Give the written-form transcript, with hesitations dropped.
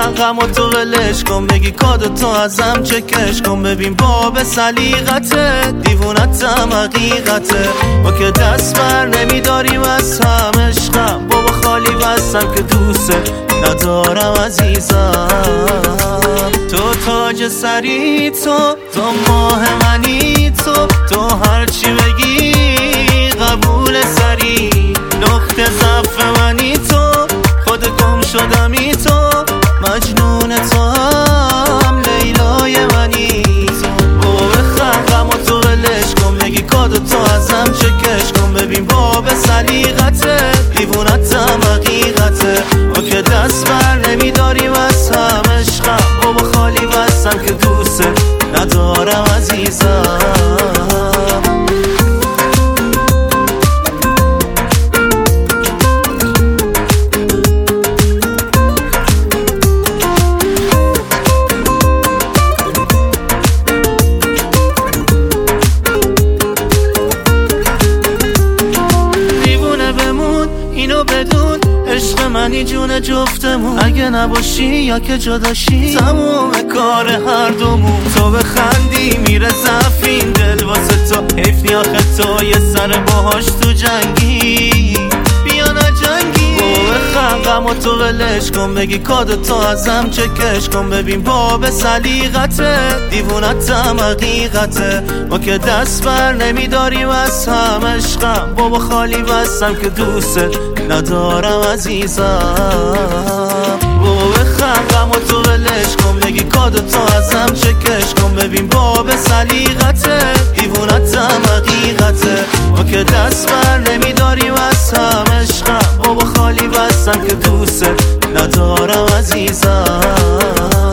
غم و تو ولش کن، بگی کادو تو ازم چکش کن. ببین باب سلیقته، دیوونتم حقیقته. ما که دست بر نمیداریم از هم عشقم، بابا خالی بستم که دوست ندارم عزیزم. تو تاج سری، تو ماه منی، تو هرچی بگی قبول سری. نقطه ضعف منی تو، خود گم شدمی تو، مجنون تو هم لیلای منی. بابا بخندم و تو ولش کن، بگی کادو تو ازم چکش کن. ببین باب سلیقته، دیوونتم حقیقته. ما که دست بر نمیداریم از هم عشقم، بابا خالی بستم که دوست ندارم عزیزم. اینو بدون عشق منی جون جفتمون، اگه نباشی یا که جداشی تموم کار هر دومون. تو بخندی میره زفین دل واسه تو، حیف نی آخه تو یه سر باهاش تو جنگی، بیا نجنگی. بخندم و تو ولش کن، بگی کادو تو ازم چکش کن. ببین باب سلیقته، دیوونتم حقیقته. ما که دست بر نمیداریم از هم عشقم، بابا خالی بستم که دوست ندارم عزیزم. بابا بخندم و تو ولش کن، بگی کادو تو ازم چکش کن. ببین باب سلیقته، دیوونتم حقیقته. ما که دست بر نمیداریم از هم عشقم، بابا خالی بستم که دوست ندارم عزیزم.